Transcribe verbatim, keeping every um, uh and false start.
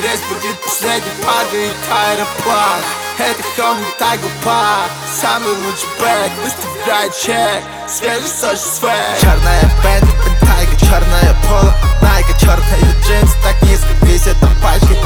рейс будет последний, падает аэроплан. Это Хоми Тайгл Парк, самый лучший бэк, выставляет чек, свежий сочный свэг. Черная бэнд, пентайга, черная поло, найка, черные джинсы так низко висят на пачке.